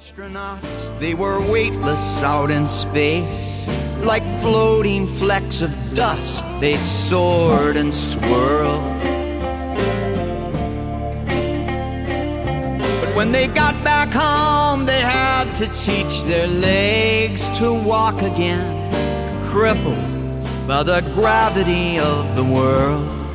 Astronauts, they were weightless out in space. Like floating flecks of dust, they soared and swirled. But when they got back home, they had to teach their legs to walk again, crippled by the gravity of the world.